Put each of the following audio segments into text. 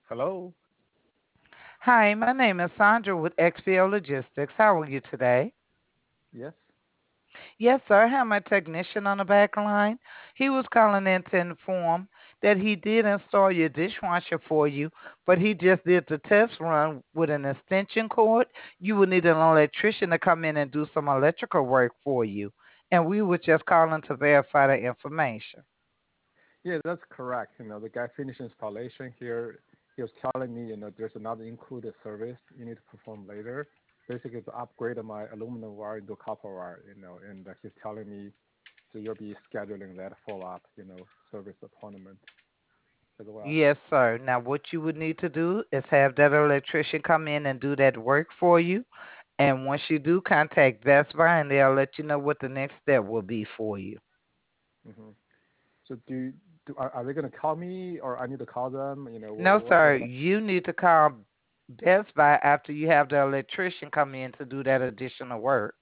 Hello. Hi, my name is Sandra with XPO Logistics. How are you today? Yes. Yes, sir. I have my technician on the back line. He was calling in to inform that he did install your dishwasher for you, but he just did the test run with an extension cord. You would need an electrician to come in and do some electrical work for you. And we were just calling to verify the information. Yeah, that's correct. The guy finished installation here. He was telling me, there's another included service you need to perform later, basically to upgrade my aluminum wire into copper wire, and he's telling me, so you'll be scheduling that follow-up, service appointment as well. Yes, sir. Now, what you would need to do is have that electrician come in and do that work for you. And once you do, contact Best Buy and they'll let you know what the next step will be for you. hmm So are they gonna call me or I need to call them? No, What sir, about? you need to call Best Buy after you have the electrician come in to do that additional work.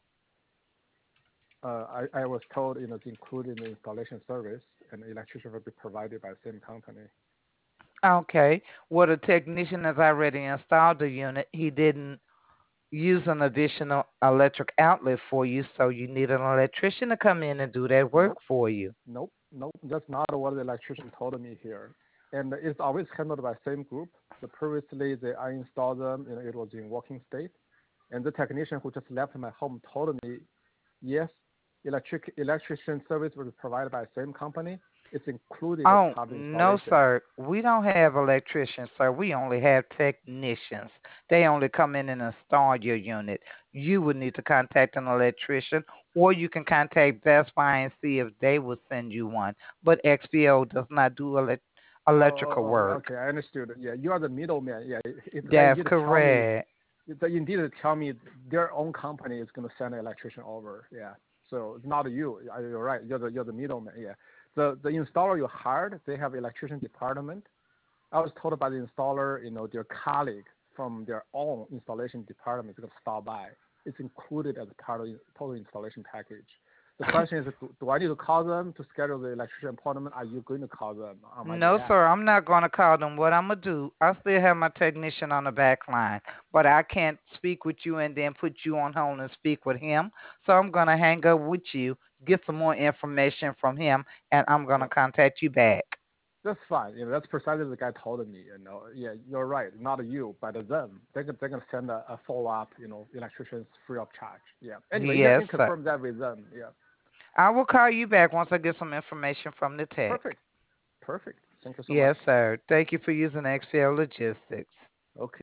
I was told, it's included in the installation service, and electrician will be provided by the same company. Okay. Well, the technician has already installed the unit. He didn't use an additional electric outlet for you, so you need an electrician to come in and do that work Nope. for you. Nope. That's not what the electrician told me here. And it's always handled by same group. So previously, I installed them. It was in working state. And the technician who just left my home told me, yes, electrician service was provided by the same company. It's included as Oh, part of the no, installation. sir. We don't have electricians, sir. We only have technicians. They only come in and install your unit. You would need to contact an electrician, or you can contact Best Buy and see if they will send you one. But XPO does not do electrical work. Okay, I understood. Yeah, you are the middleman. Yeah, they That's indeed tell me, correct. they indeed tell me their own company is going to send an electrician over. Yeah, so it's not you. You're right. You're the middleman. Yeah, the installer you hired, they have electrician department. I was told by the installer, their colleague from their own installation department is going to stop by. It's included as part of the total installation package. The question is, do I need to call them to schedule the electrician appointment? Are you going to call them on my No, behalf? sir, I'm not going to call them. What I'm going to do, I still have my technician on the back line, but I can't speak with you and then put you on hold and speak with him. So I'm going to hang up with you, get some more information from him, and I'm going to Yep. contact you back. That's fine. That's precisely the guy told me. Yeah, you're right. Not you, but them. They're gonna send a follow up. Electricians free of charge. Yeah. Anyway, you Yes, can sir. confirm that with them. Yeah. I will call you back once I get some information from the tech. Perfect. Perfect. Thank you so much. Yes, sir. Thank you for using XL Logistics. Okay.